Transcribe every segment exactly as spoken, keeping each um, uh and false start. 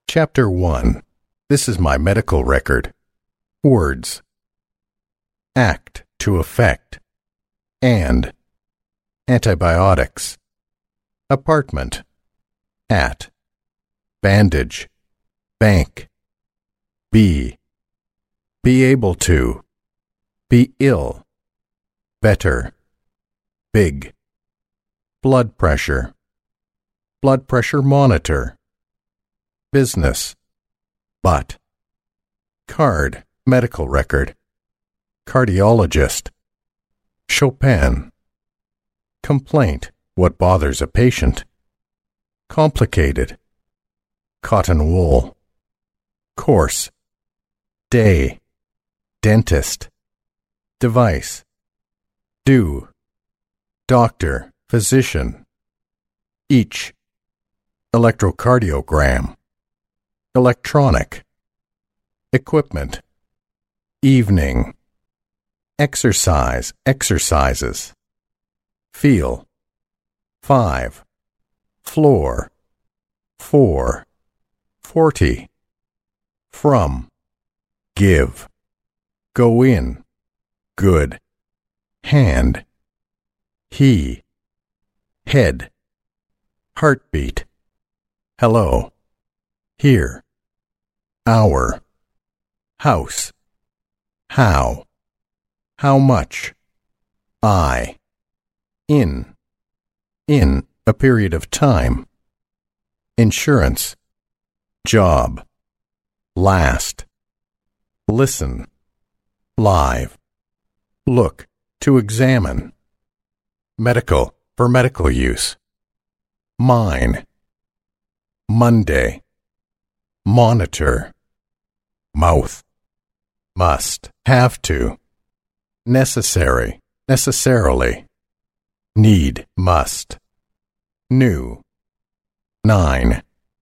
Chapter one. This is my medical record. Words. Act, to effect. And. Antibiotics. Apartment. At. Bandage. Bank. Be. Be able to. Be ill. Better. Big. Blood pressure. Blood pressure monitor. Business. But. Card, medical record. Cardiologist. Chopin. Complaint, what bothers a patient. Complicated. Cotton wool. Course. Day. Dentist. Device. Do. Doctor, physician. Each. Electrocardiogram. Electronic. Equipment. Evening. Exercise, exercises. Feel. Five. Floor. Four. Forty. From. Give. Go in. Good. Hand. He. Head. Heartbeat. Hello. Here. Hour. House. How. How much. I. In. In, a period of time. Insurance. Job. Last. Listen. Live. Look, to examine. Medical, for medical use. Mine. Monday. Monitor. Mouth. Must, have to. Necessary, necessarily. Need, must. New. Nine.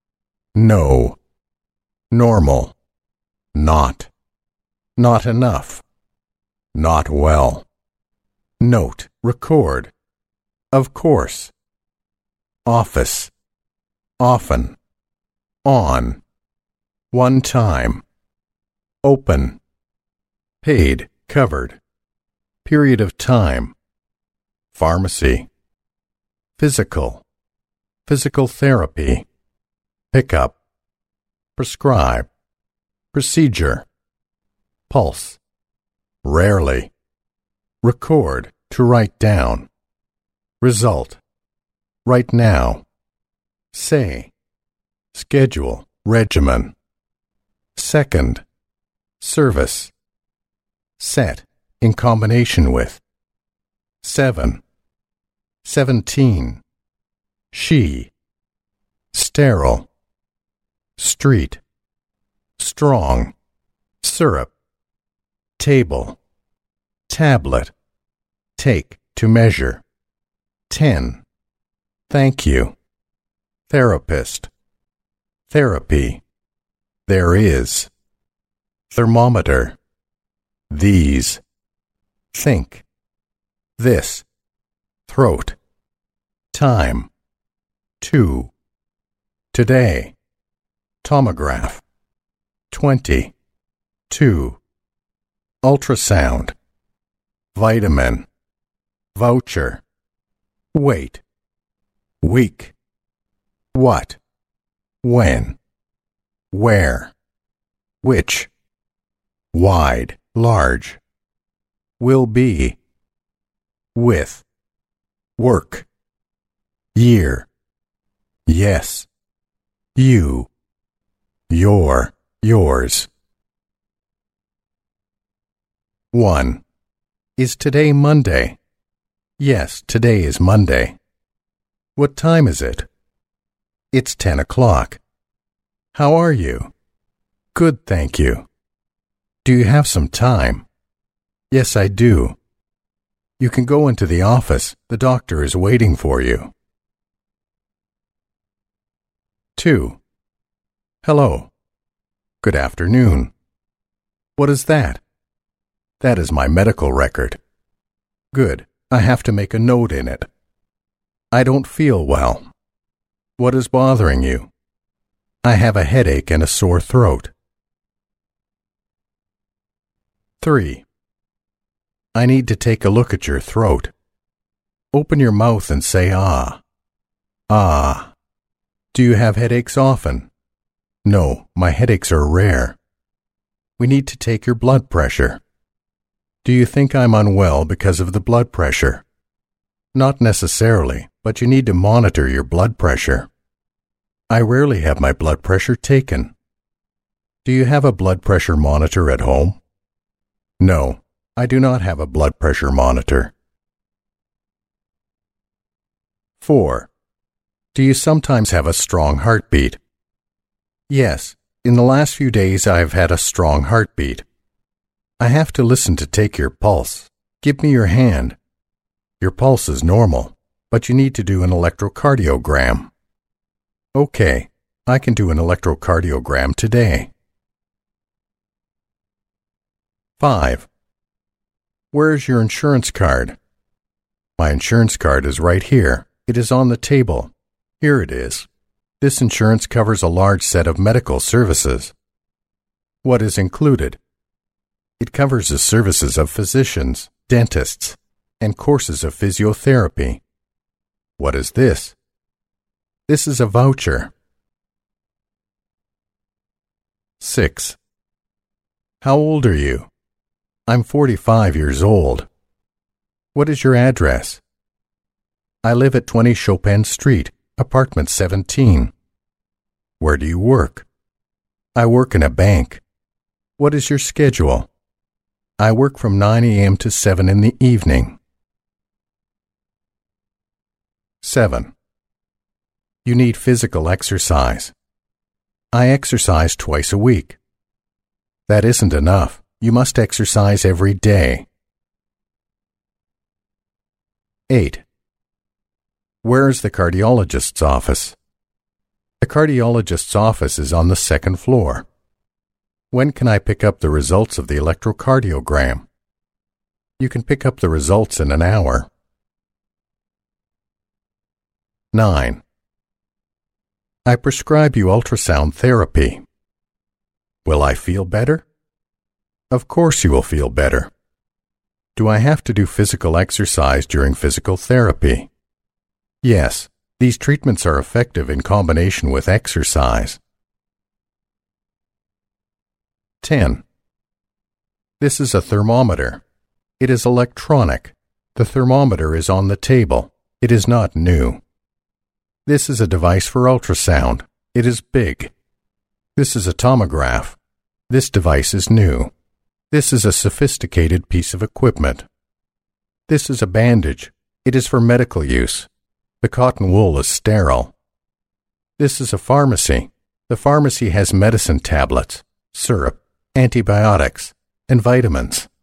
No. Normal. Not. Not enough. Not well. Note, record. Of course. Office. Often. On. One time. Open. Paid, covered. Period of time. Pharmacy. Physical. Physical therapy. Pickup. Prescribe. Procedure. Pulse. Rarely. Record, to write down. Result. Right now. Say. Schedule, regimen. Second. Service. Set, in combination with. Seven. Seventeen. She. Sterile. Street. Strong. Syrup. Table. Tablet. Take, to measure. Ten. Thank you. Therapist. Therapy. There is. Thermometer. These. Think. This. Throat. Time. Two. Today. Tomograph. Twenty. Two. Ultrasound. Vitamin. Voucher. Wait. Week. What. When. Where. Which. Wide, large. Will be. With. Work. Year. Yes. You. Your. Yours. One. Is today Monday? Yes, today is Monday. What time is it? It's ten o'clock. How are you? Good, thank you. Do you have some time? Yes, I do. You can go into the office. The doctor is waiting for you. Two. Hello. Good afternoon. What is that? That is my medical record. Good. I have to make a note in it. I don't feel well. What is bothering you? I have a headache and a sore throat. three. I need to take a look at your throat. Open your mouth and say ah. Ah. Do you have headaches often? No, my headaches are rare. We need to take your blood pressure. Do you think I'm unwell because of the blood pressure? Not necessarily, but you need to monitor your blood pressure. I rarely have my blood pressure taken. Do you have a blood pressure monitor at home? No, I do not have a blood pressure monitor. four. Do you sometimes have a strong heartbeat? Yes, in the last few days I have had a strong heartbeat. I have to listen to take your pulse. Give me your hand. Your pulse is normal, but you need to do an electrocardiogram. Okay, I can do an electrocardiogram today. five. Where is your insurance card? My insurance card is right here. It is on the table. Here it is. This insurance covers a large set of medical services. What is included? It covers the services of physicians, dentists, and courses of physiotherapy. What is this? This is a voucher. six. How old are you? I'm forty-five years old. What is your address? I live at twenty Chopin Street, apartment seventeen. Where do you work? I work in a bank. What is your schedule? I work from nine a.m. to seven in the evening. seven. You need physical exercise. I exercise twice a week. That isn't enough. You must exercise every day. eight. Where is the cardiologist's office? The cardiologist's office is on the second floor. When can I pick up the results of the electrocardiogram? You can pick up the results in an hour. nine. I prescribe you ultrasound therapy. Will I feel better? Of course you will feel better. Do I have to do physical exercise during physical therapy? Yes, these treatments are effective in combination with exercise. ten. This is a thermometer. It is electronic. The thermometer is on the table. It is not new. This is a device for ultrasound. It is big. This is a tomograph. This device is new. This is a sophisticated piece of equipment. This is a bandage. It is for medical use. The cotton wool is sterile. This is a pharmacy. The pharmacy has medicine tablets, syrup, antibiotics, and vitamins.